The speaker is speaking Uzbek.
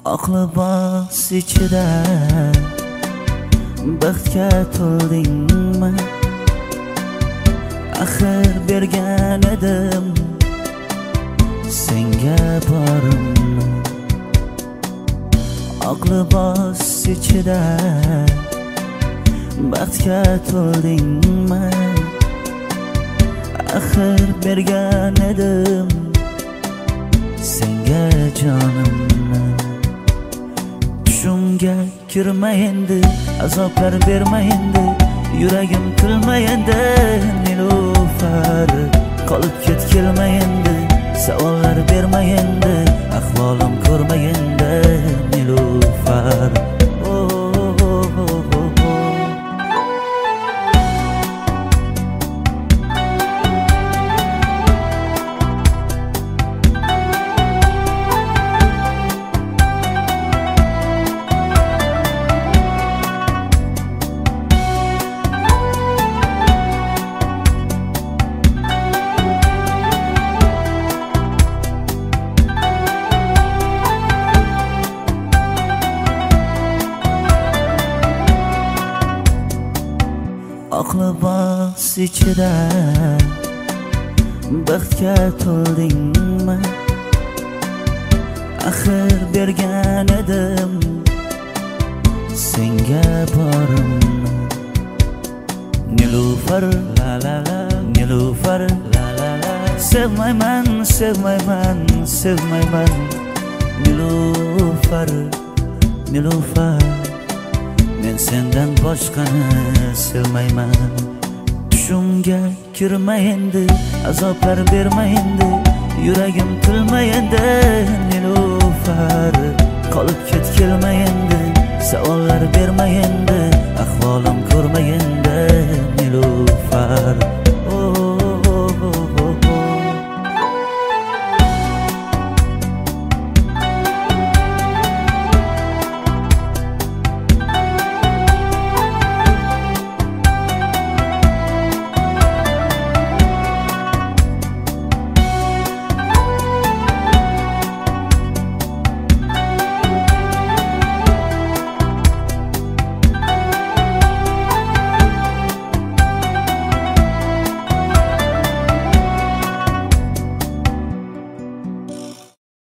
Oqli bos ichida baxtga to'ldingmi? Axir bergan edim senga borimni. Oqli bos ichida baxtga to'ldingmi? Axir bergan edim senga jonimni. Tushimga kirma endi, azoblar berma endi, yuragim kulma endi. Nilufar qolib kelma endi, savollar berma endi, ahvolim ko'rma endi. Nilufar oqli bos ichida baxtga to'ldingmi? Axir bergan edim senga borimni. Nilufar la la la, Nilufar la la la. Sevmayman, sevmayman, sevmayman. Nilufar, Nilufar, men sendan boshqani sevmayman. Tushimga kirma endi, azoblar berma endi, yuragim kulma endi. Nilufar qolib kelma endi, savollar berma endi,